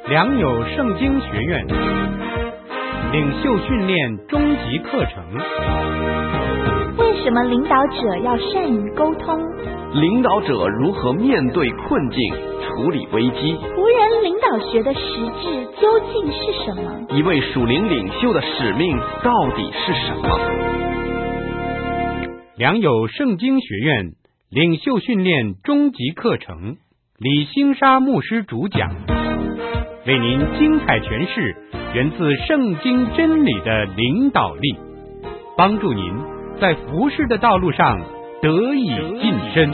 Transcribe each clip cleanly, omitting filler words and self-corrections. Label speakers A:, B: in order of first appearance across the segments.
A: 良友圣经学院领袖训练终极课程。
B: 为什么领导者要善于沟通？
C: 领导者如何面对困境、处理危机？
B: 仆人领导学的实质究竟是什么？
C: 一位属灵领袖的使命到底是什么？
A: 良友圣经学院领袖训练终极课程，李兴沙牧师主讲，为您精彩诠释源自圣经真理的领导力，帮助您在服事的道路上得以晋升。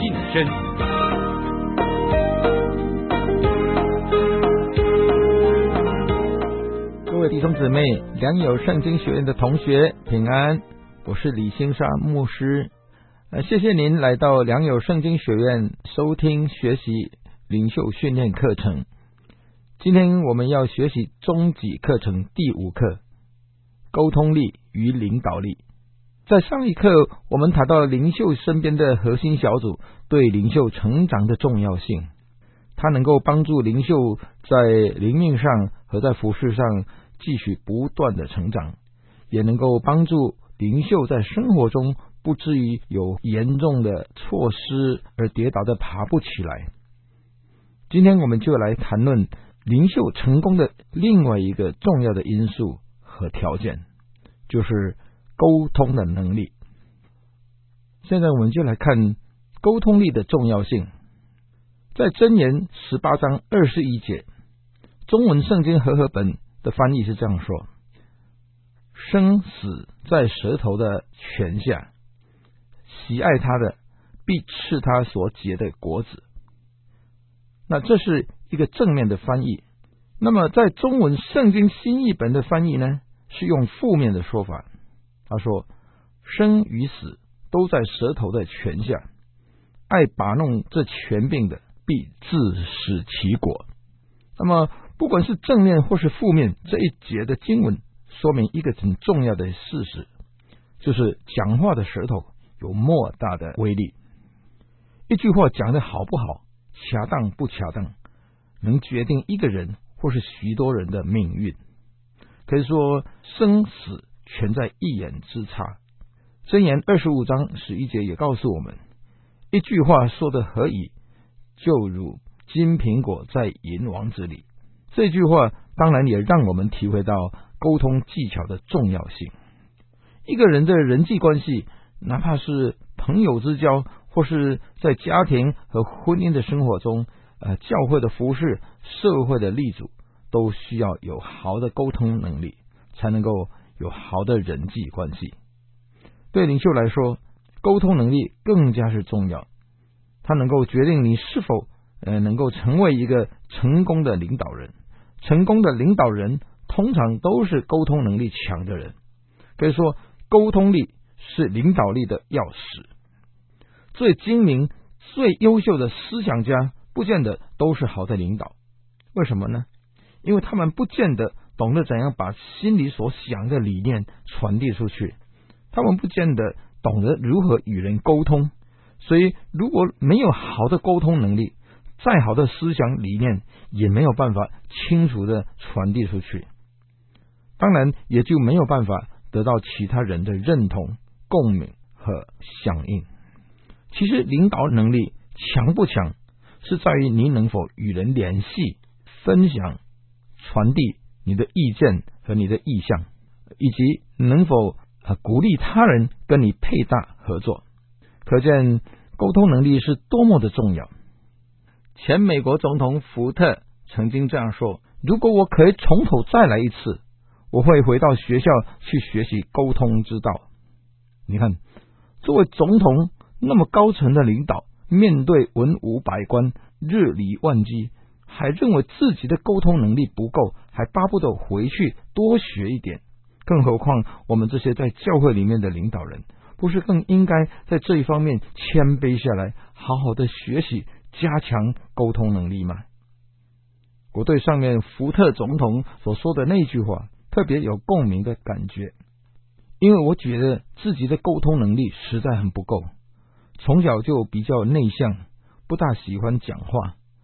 D: 各位弟兄姊妹，良友圣经学院的同学平安，我是李兴沙牧师。谢谢您来到良友圣经学院收听学习领袖训练课程。今天我们要学习终极课程第5课，沟通力与领导力。在上一课我们谈到领袖身边的核心小组对领袖成长的重要性，它能够帮助领袖在灵命上和在服事上继续不断的成长，也能够帮助领袖在生活中不至于有严重的错失而跌倒的爬不起来。今天我们就来谈论领袖成功的另外一个重要的因素和条件，就是沟通的能力。现在我们就来看沟通力的重要性。在箴言18章21节，中文圣经和合本的翻译是这样说：生死在舌头的泉下，喜爱他的必吃他所结的果子。那这是一个正面的翻译。那么在中文圣经新译本的翻译呢，是用负面的说法。他说生与死都在舌头的泉下，爱把弄这权柄的必自食其果。那么不管是正面或是负面，这一节的经文说明一个很重要的事实，就是讲话的舌头有莫大的威力。一句话讲得好不好，恰当不恰当，能决定一个人或是许多人的命运。可以说生死全在一言之差。箴言25章11节也告诉我们，一句话说得合宜，就如金苹果在银王子里。这句话当然也让我们体会到沟通技巧的重要性。一个人的人际关系，哪怕是朋友之交，或是在家庭和婚姻的生活中，教会的服事、社会的立足，都需要有好的沟通能力，才能够有好的人际关系。对领袖来说，沟通能力更加是重要，它能够决定你是否能够成为一个成功的领导人。成功的领导人通常都是沟通能力强的人，可以说沟通力是领导力的钥匙。最精明、最优秀的思想家不见得都是好的领导。为什么呢？因为他们不见得懂得怎样把心里所想的理念传递出去，他们不见得懂得如何与人沟通。所以如果没有好的沟通能力，再好的思想理念也没有办法清楚的传递出去，当然也就没有办法得到其他人的认同、共鸣和响应。其实领导能力强不强，是在于你能否与人联系、分享、传递你的意见和你的意向，以及能否鼓励他人跟你配搭合作。可见沟通能力是多么的重要。前美国总统福特曾经这样说：如果我可以从头再来一次，我会回到学校去学习沟通之道。你看，作为总统那么高层的领导，面对文武百官、日理万机，还认为自己的沟通能力不够，还巴不得回去多学一点。更何况我们这些在教会里面的领导人，不是更应该在这一方面谦卑下来，好好的学习，加强沟通能力吗？我对上面福特总统所说的那句话特别有共鸣的感觉，因为我觉得自己的沟通能力实在很不够，从小就比较内向，不大喜欢讲话，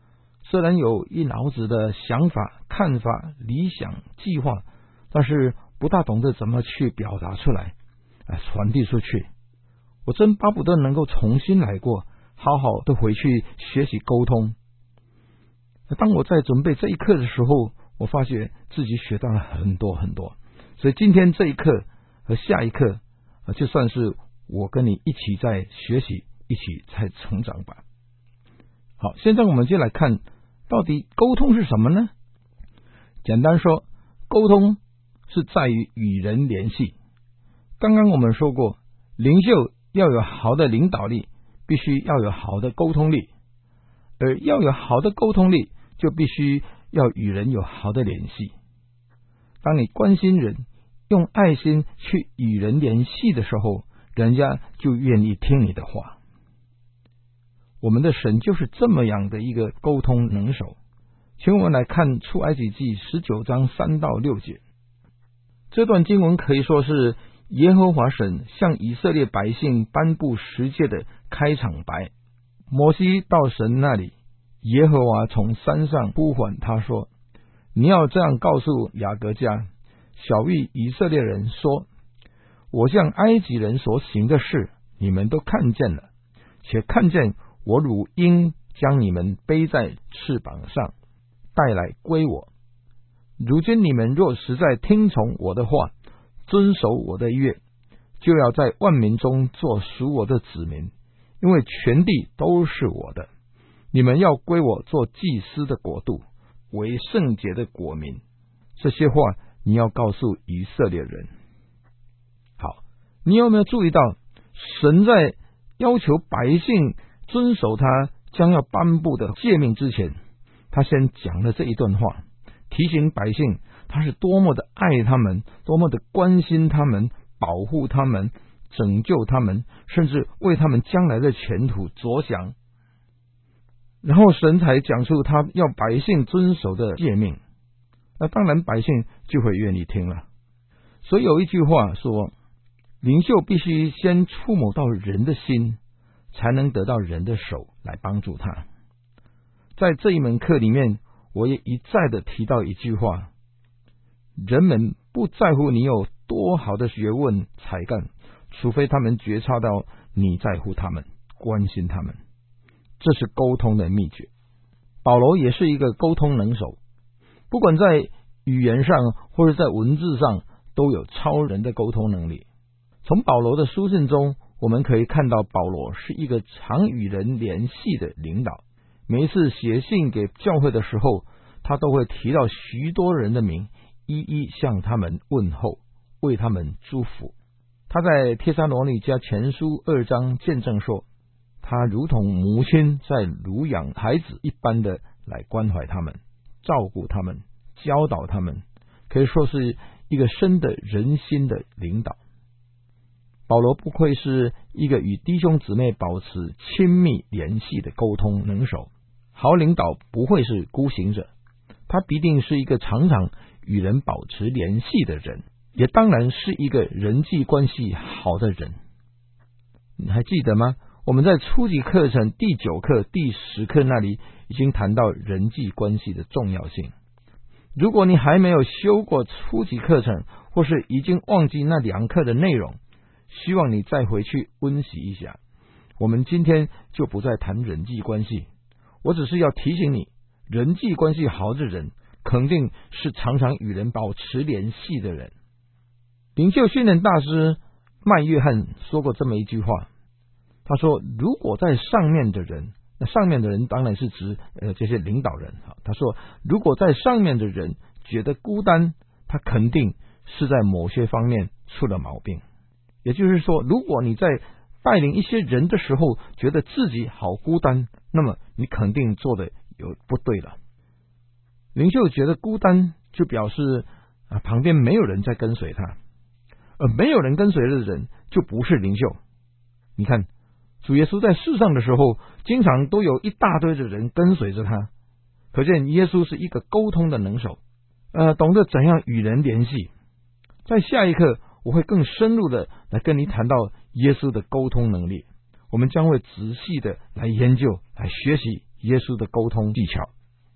D: 虽然有一脑子的想法、看法、理想、计划，但是不大懂得怎么去表达出来，传递出去。我真巴不得能够重新来过，好好的回去学习沟通。当我在准备这一课的时候，我发觉自己学到了很多很多，所以今天这一课和下一课，就算是我跟你一起在学习，一起在成长吧。好，现在我们就来看到底沟通是什么呢？简单说，沟通是在于与人联系。刚刚我们说过，领袖要有好的领导力，必须要有好的沟通力，而要有好的沟通力，就必须要与人有好的联系。当你关心人，用爱心去与人联系的时候，人家就愿意听你的话。我们的神就是这么样的一个沟通能手。请我们来看出埃及记19章3到6节。这段经文可以说是耶和华神向以色列百姓颁布十诫的开场白。摩西到神那里，耶和华从山上呼唤他说，你要这样告诉雅各家、小谕以色列人说，我向埃及人所行的事，你们都看见了，且看见我如鹰将你们背在翅膀上，带来归我。如今你们若实在听从我的话，遵守我的约，就要在万民中做属我的子民，因为全地都是我的。你们要归我做祭司的国度，为圣洁的国民。这些话你要告诉以色列人。好，你有没有注意到，神在要求百姓遵守他将要颁布的诫命之前，他先讲了这一段话，提醒百姓他是多么的爱他们，多么的关心他们，保护他们，拯救他们，甚至为他们将来的前途着想。然后神才讲出他要百姓遵守的诫命，那当然百姓就会愿意听了。所以有一句话说，领袖必须先触摸到人的心，才能得到人的手来帮助他。在这一门课里面，我也一再的提到一句话，人们不在乎你有多好的学问才干，除非他们觉察到你在乎他们，关心他们。这是沟通的秘诀。保罗也是一个沟通能手，不管在语言上或者在文字上，都有超人的沟通能力。从保罗的书信中，我们可以看到保罗是一个常与人联系的领导。每一次写信给教会的时候，他都会提到许多人的名，一一向他们问候，为他们祝福。他在帖撒罗尼迦前书2章见证说，他如同母亲在乳养孩子一般的来关怀他们，照顾他们，教导他们，可以说是一个深得人心的领导。保罗不愧是一个与弟兄姊妹保持亲密联系的沟通能手。好领导不会是孤行者，他必定是一个常常与人保持联系的人，也当然是一个人际关系好的人。你还记得吗？我们在初级课程第9课、第10课那里已经谈到人际关系的重要性。如果你还没有修过初级课程，或是已经忘记那2课的内容，希望你再回去温习一下。我们今天就不再谈人际关系，我只是要提醒你，人际关系好的人肯定是常常与人保持联系的人。领袖训练大师麦约翰说过这么一句话，他说，如果在上面的人，那上面的人当然是指这些领导人，他说如果在上面的人觉得孤单，他肯定是在某些方面出了毛病。也就是说，如果你在带领一些人的时候觉得自己好孤单，那么你肯定做的有不对了。领袖觉得孤单，就表示旁边没有人在跟随他，而没有人跟随的人就不是领袖。你看主耶稣在世上的时候，经常都有一大堆的人跟随着他，可见耶稣是一个沟通的能手，懂得怎样与人联系。在下一课我会更深入的来跟你谈到耶稣的沟通能力，我们将会仔细的来研究，来学习耶稣的沟通技巧。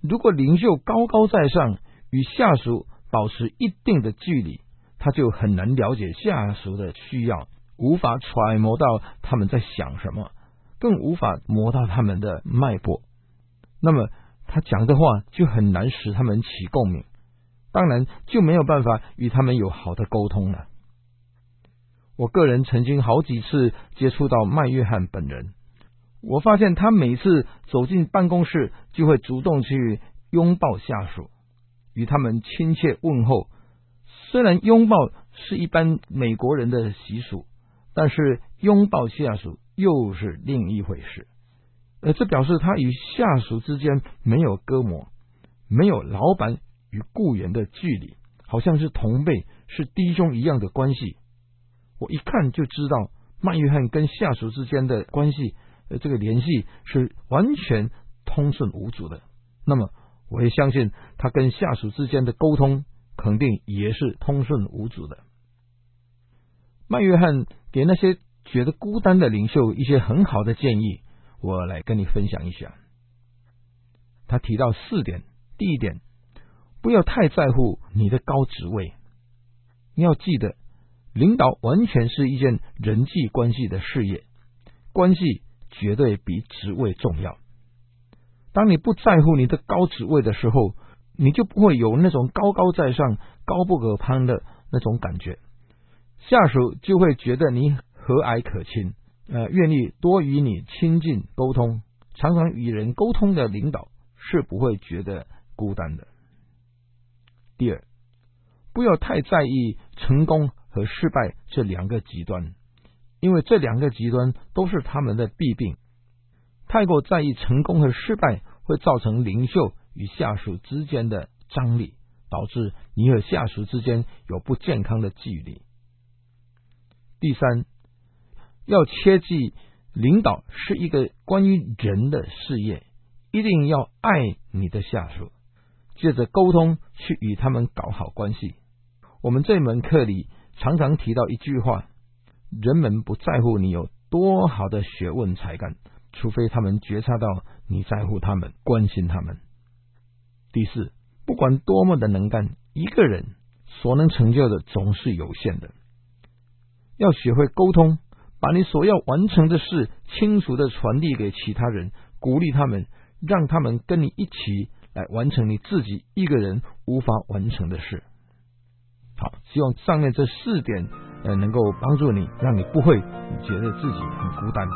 D: 如果领袖高高在上，与下属保持一定的距离，他就很难了解下属的需要，无法揣摩到他们在想什么，更无法摸到他们的脉搏。那么他讲的话就很难使他们起共鸣，当然就没有办法与他们有好的沟通了。我个人曾经好几次接触到麦约翰本人，我发现他每次走进办公室就会主动去拥抱下属，与他们亲切问候。虽然拥抱是一般美国人的习俗，但是拥抱下属又是另一回事。这表示他与下属之间没有隔膜，没有老板与雇员的距离，好像是同辈，是弟兄一样的关系。我一看就知道麦约翰跟下属之间的关系，这个联系是完全通顺无阻的。那么我也相信他跟下属之间的沟通肯定也是通顺无阻的。麦约翰给那些觉得孤单的领袖一些很好的建议，我来跟你分享一下。他提到4点。第一点，不要太在乎你的高职位。你要记得，领导完全是一件人际关系的事业，关系绝对比职位重要。当你不在乎你的高职位的时候，你就不会有那种高高在上、高不可攀的那种感觉，下属就会觉得你和蔼可亲，愿意多与你亲近沟通。常常与人沟通的领导是不会觉得孤单的。第二，不要太在意成功和失败这2个极端，因为这2个极端都是他们的弊病。太过在意成功和失败，会造成领袖与下属之间的张力，导致你和下属之间有不健康的距离。第三，要切记，领导是一个关于人的事业，一定要爱你的下属，借着沟通去与他们搞好关系。我们这门课里常常提到一句话，人们不在乎你有多好的学问才干，除非他们觉察到你在乎他们，关心他们。第四，不管多么的能干，一个人所能成就的总是有限的。要学会沟通，把你所要完成的事清楚地传递给其他人，鼓励他们，让他们跟你一起来完成你自己一个人无法完成的事。好，希望上面这4点能够帮助你，让你不会觉得自己很孤单。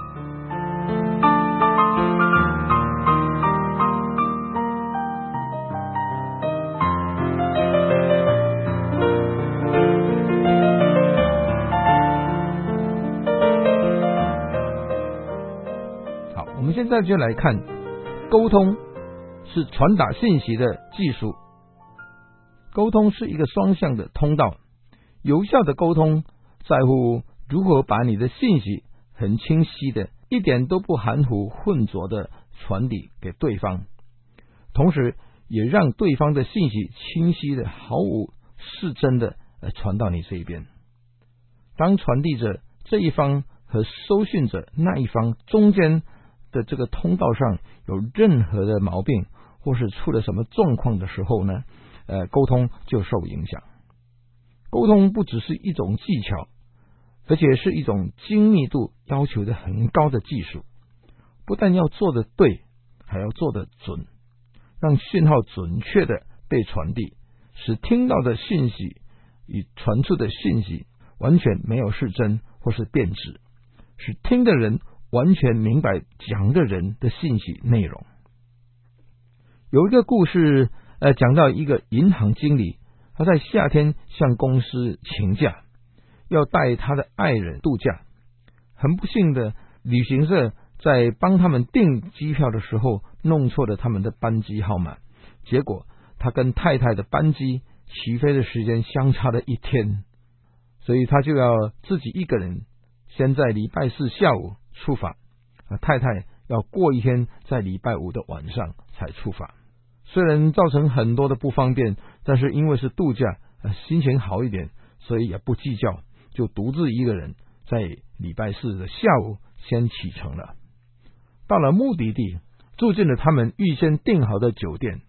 D: 好，我们现在就来看，沟通是传达信息的技术。沟通是一个双向的通道，有效的沟通在乎如何把你的信息很清晰的，一点都不含糊混浊的传递给对方，同时也让对方的信息清晰的、毫无失真的传到你这一边。当传递者这一方和收讯者那一方中间的这个通道上有任何的毛病，或是出了什么状况的时候呢，沟通就受影响。沟通不只是一种技巧，而且是一种精密度要求的很高的技术。不但要做得对，还要做得准，让讯号准确的被传递，使听到的信息与传出的信息完全没有失真或是变质，使听的人完全明白讲的人的信息内容。有一个故事讲到一个银行经理，他在夏天向公司请假，要带他的爱人度假。很不幸的，旅行社在帮他们订机票的时候弄错了他们的班机号码，结果他跟太太的班机起飞的时间相差了1天，所以他就要自己一个人先在礼拜4下午出发，太太要过1天，在礼拜5的晚上才出发。虽然造成很多的不方便，但是因为是度假，心情好一点，所以也不计较，就独自一个人在礼拜4的下午先启程了。到了目的地，住进了他们预先订好的酒店，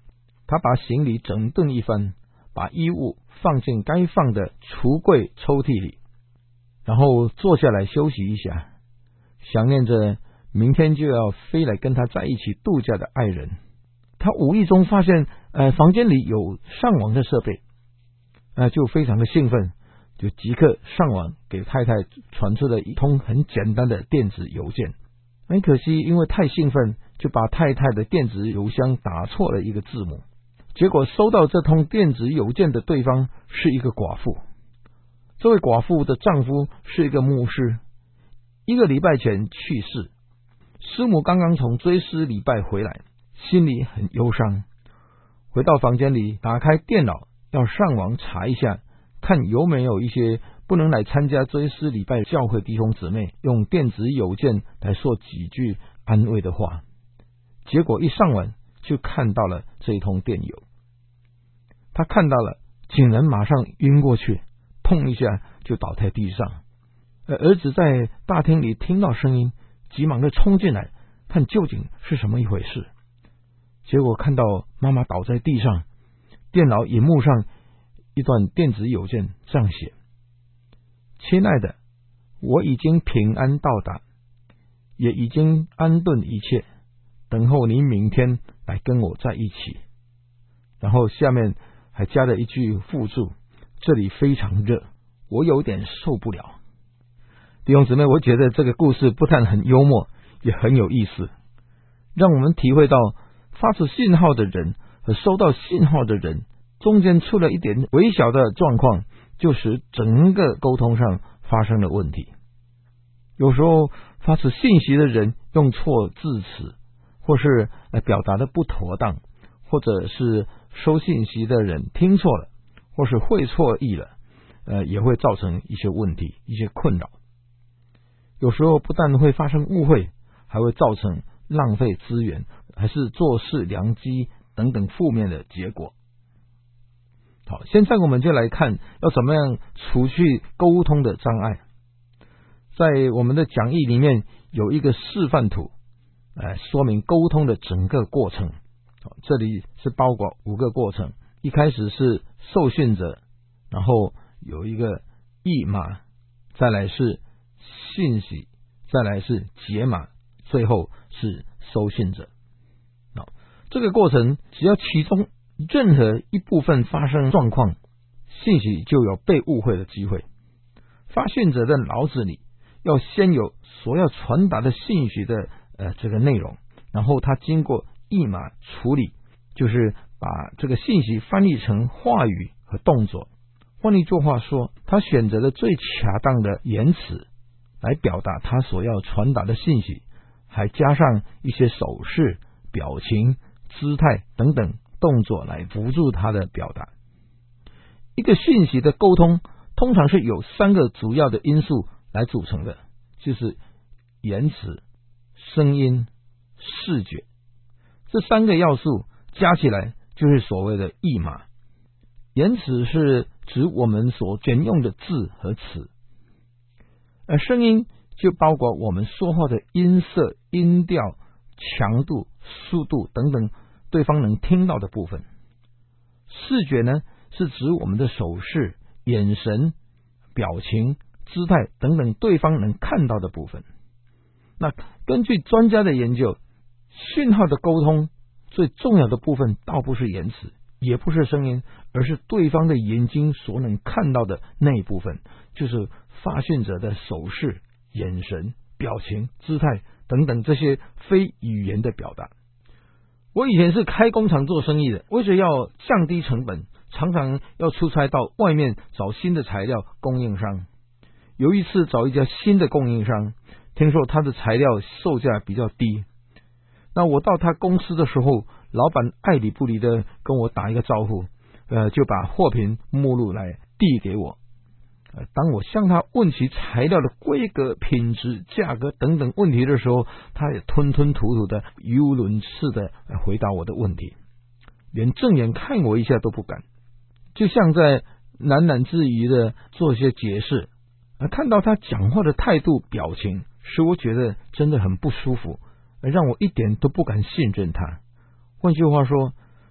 D: 他把行李整顿一番，把衣物放进该放的橱柜抽屉里，然后坐下来休息一下，想念着明天就要飞来跟他在一起度假的爱人。他无意中发现房间里有上网的设备，就非常的兴奋，就即刻上网给太太传出了一通很简单的电子邮件。很可惜，因为太兴奋，就把太太的电子邮箱打错了一个字母，结果收到这通电子邮件的对方是一个寡妇。这位寡妇的丈夫是一个牧师，1个礼拜前去世，师母刚刚从追思礼拜回来，心里很忧伤，回到房间里打开电脑，要上网查一下，看有没有一些不能来参加追思礼拜教会弟兄姊妹用电子邮件来说几句安慰的话。结果一上网就看到了这一通电邮，他看到了，竟然马上晕过去，碰一下就倒在地上。儿子在大厅里听到声音，急忙的冲进来看究竟是什么一回事。结果看到妈妈倒在地上，电脑荧幕上一段电子邮件这样写：亲爱的，我已经平安到达，也已经安顿一切，等候你明天来跟我在一起。然后下面还加了一句附注：这里非常热，我有点受不了。弟兄姊妹，我觉得这个故事不但很幽默，也很有意思，让我们体会到发出信号的人和收到信号的人中间出了一点微小的状况，就使整个沟通上发生了问题。有时候发出信息的人用错字词，或是表达的不妥当，或者是收信息的人听错了，或是会错意了，也会造成一些问题，一些困扰。有时候不但会发生误会，还会造成浪费资源，还是做事良机等等负面的结果。好，现在我们就来看要怎么样除去沟通的障碍。在我们的讲义里面有一个示范图，说明沟通的整个过程。这里是包括5个过程，一开始是受训者，然后有一个译码，再来是信息，再来是解码，最后是收信者。这个过程只要其中任何一部分发生状况，信息就有被误会的机会。发信者的脑子里要先有所要传达的信息的这个内容，然后他经过译码处理，就是把这个信息翻译成话语和动作。换一句话说，他选择了最恰当的言辞来表达他所要传达的信息，还加上一些手势、表情、姿态等等动作来辅助他的表达。一个讯息的沟通通常是有3个主要的因素来组成的，就是言辞、声音、视觉。这3个要素加起来就是所谓的译码。言辞是指我们所选用的字和词，而声音就包括我们说话的音色、音调、强度、速度等等对方能听到的部分。视觉呢，是指我们的手势、眼神、表情、姿态等等对方能看到的部分。那根据专家的研究，讯号的沟通最重要的部分倒不是言辞，也不是声音，而是对方的眼睛所能看到的那一部分，就是发讯者的手势、眼神、表情、姿态等等这些非语言的表达。我以前是开工厂做生意的，为了要降低成本，常常要出差到外面找新的材料供应商。有一次找一家新的供应商，听说他的材料售价比较低，那我到他公司的时候，老板爱理不理的跟我打一个招呼，就把货品目录来递给我。当我向他问起材料的规格、品质、价格等等问题的时候，他也吞吞吐吐的语无伦次的回答我的问题，连正眼看我一下都不敢，就像在喃喃自语的做些解释。看到他讲话的态度、表情，使我觉得真的很不舒服，让我一点都不敢信任他。换句话说，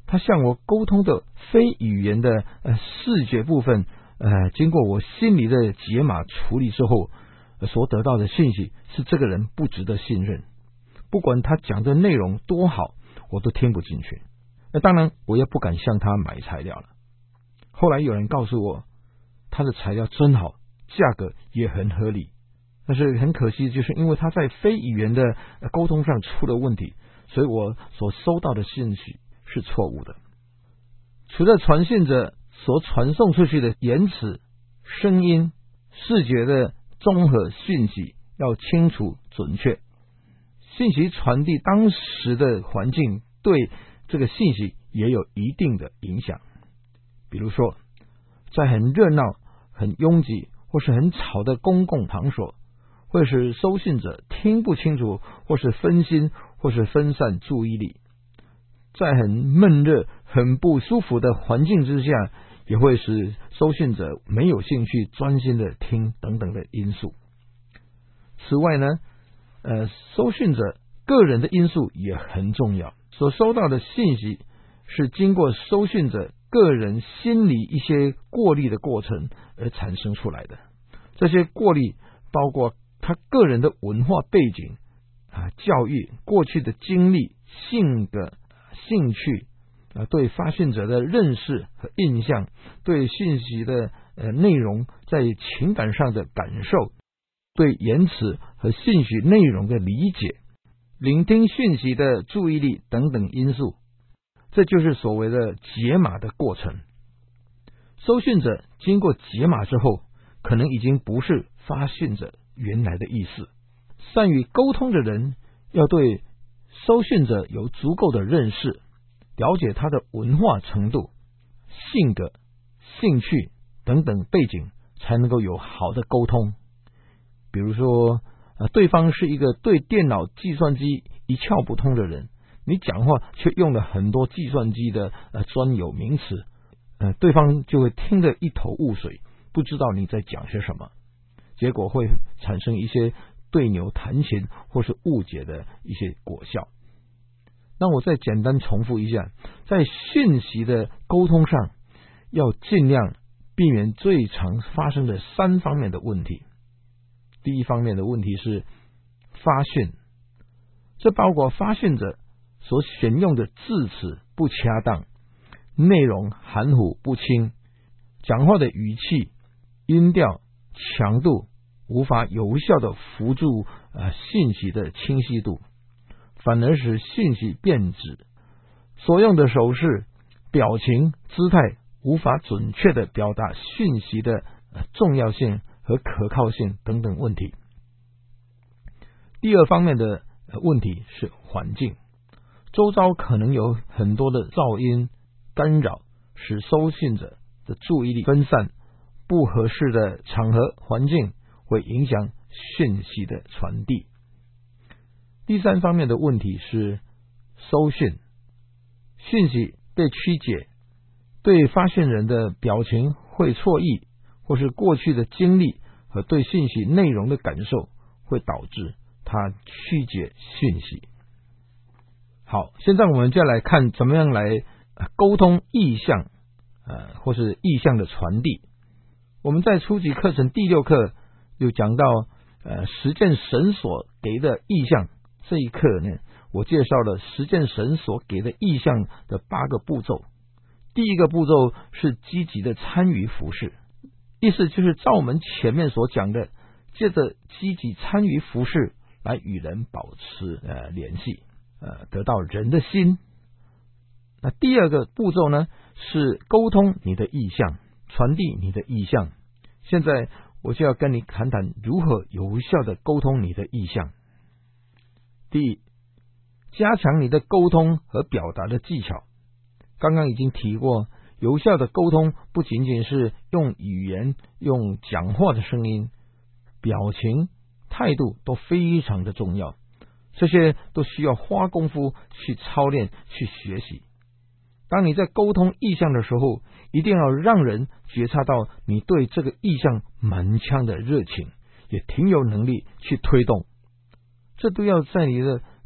D: 他向我沟通的非语言的视觉部分，经过我心里的解码处理之后，所得到的信息是这个人不值得信任，不管他讲的内容多好，我都听不进去。当然我也不敢向他买材料了。后来有人告诉我，他的材料真好，价格也很合理，但是很可惜，就是因为他在非语言的沟通上出了问题，所以我所收到的信息是错误的。除了传信者所传送出去的言辞、声音、视觉的综合讯息要清楚准确，信息传递当时的环境对这个信息也有一定的影响。比如说，在很热闹、很拥挤或是很吵的公共场所，会使收信者听不清楚，或是分心，或是分散注意力。在很闷热、很不舒服的环境之下，也会使收信者没有兴趣专心的听等等的因素。此外呢，收信者个人的因素也很重要。所收到的信息是经过收信者个人心理一些过滤的过程而产生出来的。这些过滤包括他个人的文化背景、教育、过去的经历、性格、兴趣、对发信者的认识和印象，对信息的内容在情感上的感受，对言辞和信息内容的理解，聆听讯息的注意力等等因素。这就是所谓的解码的过程。收信者经过解码之后，可能已经不是发信者原来的意思。善于沟通的人要对收信者有足够的认识，了解他的文化程度、性格、兴趣等等背景，才能够有好的沟通。比如说，对方是一个对电脑、计算机一窍不通的人，你讲话却用了很多计算机的专有名词，对方就会听得一头雾水，不知道你在讲些什么，结果会产生一些对牛弹琴或是误解的一些果效。那我再简单重复一下，在讯息的沟通上，要尽量避免最常发生的3方面的问题。第一方面的问题是发讯，这包括发讯者所选用的字词不恰当，内容含糊不清，讲话的语气、音调、强度无法有效的辅助信息的清晰度，反而使信息变质，所用的手势、表情、姿态无法准确的表达讯息的重要性和可靠性等等问题。第二方面的问题是环境，周遭可能有很多的噪音干扰，使收信者的注意力分散，不合适的场合环境会影响讯息的传递。第3方面的问题是收讯，讯息被曲解，对发讯人的表情会错意，或是过去的经历和对信息内容的感受会导致他曲解讯息。好，现在我们就来看怎么样来沟通意象，或是意象的传递。我们在初级课程第6课有讲到实践神所给的意象，这一课呢，我介绍了实践神所给的意象的8个步骤。第一个步骤是积极的参与服事，意思就是照我们前面所讲的，借着积极参与服事来与人保持联系，得到人的心。那第二个步骤呢，是沟通你的意象，传递你的意象。现在我就要跟你谈谈如何有效的沟通你的意象。第一，加强你的沟通和表达的技巧。刚刚已经提过，有效的沟通不仅仅是用语言、用讲话的声音，表情、态度都非常的重要，这些都需要花功夫去操练、去学习。当你在沟通意象的时候，一定要让人觉察到你对这个意象满腔的热情，也挺有能力去推动。这都要在你的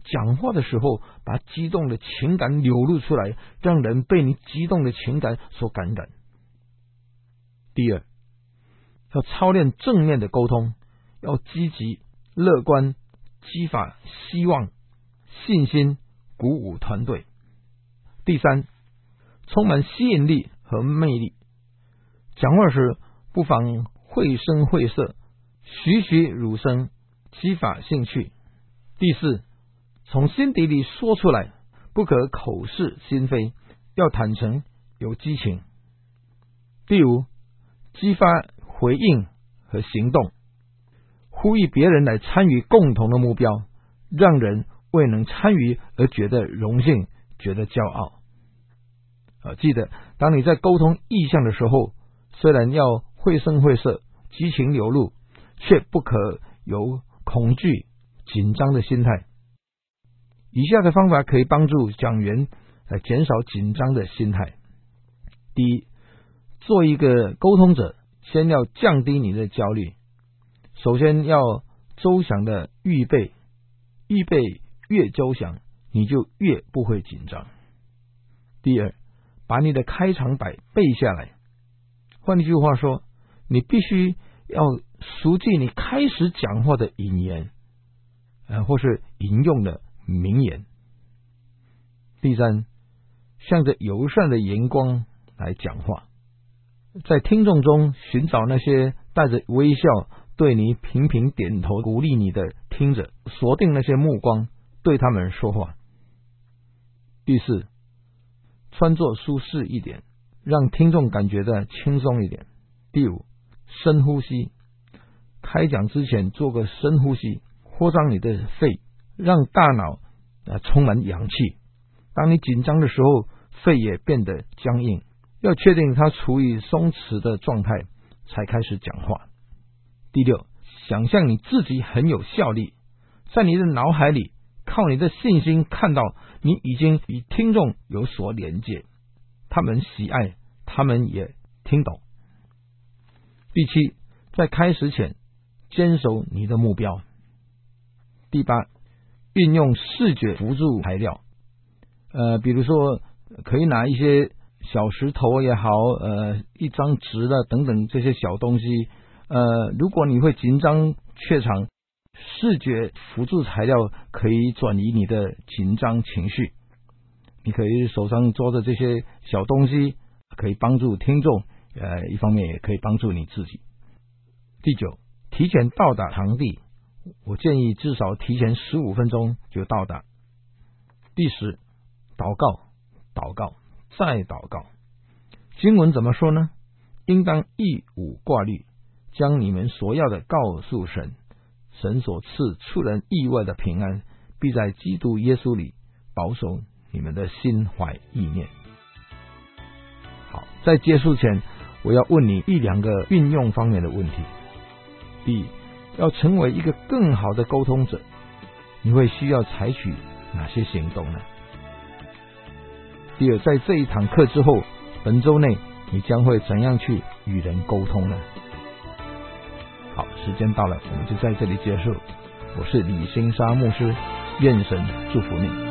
D: 讲话的时候把激动的情感流露出来，让人被你激动的情感所感染。第二，要操练正面的沟通，要积极乐观，激发希望、信心，鼓舞团队。第三，充满吸引力和魅力，讲话时不妨绘声绘色，栩栩如生，激发兴趣。第四，从心底里说出来，不可口是心非，要坦诚有激情。第五，激发回应和行动，呼吁别人来参与共同的目标，让人为能参与而觉得荣幸，觉得骄傲。记得当你在沟通意向的时候，虽然要绘声绘色，激情流露，却不可有恐惧紧张的心态。以下的方法可以帮助讲员来减少紧张的心态。第一，做一个沟通者，先要降低你的焦虑。首先要周详的预备越周详，你就越不会紧张。第二，把你的开场白背下来。换一句话说，你必须要熟记你开始讲话的引言，或是引用的名言。第三，向着友善的眼光来讲话，在听众中寻找那些带着微笑对你频频点头鼓励你的听者，锁定那些目光，对他们说话。第四，穿着舒适一点，让听众感觉到轻松一点。第五，深呼吸，开讲之前做个深呼吸，扩张你的肺，让大脑充满氧气。当你紧张的时候，肺也变得僵硬，要确定它处于松弛的状态才开始讲话。第六，想象你自己很有效力，在你的脑海里靠你的信心看到你已经与听众有所连接，他们喜爱，他们也听懂。第七，在开始前坚守你的目标。第八，运用视觉辅助材料，比如说可以拿一些小石头也好，一张纸的等等这些小东西。如果你会紧张怯场，视觉辅助材料可以转移你的紧张情绪。你可以手上捉着这些小东西，可以帮助听众，一方面也可以帮助你自己。第九，提前到达场地，我建议至少提前15分钟就到达。第10，祷告，再祷告。经文怎么说呢？应当一无挂虑，将你们所要的告诉神，神所赐出人意外的平安，必在基督耶稣里保守你们的心怀意念。好，在结束前，我要问你1-2个运用方面的问题。第一，要成为一个更好的沟通者，你会需要采取哪些行动呢？第二，在这一堂课之后，本周内你将会怎样去与人沟通呢？好，时间到了，我们就在这里结束。我是李兴沙牧师，愿神祝福你。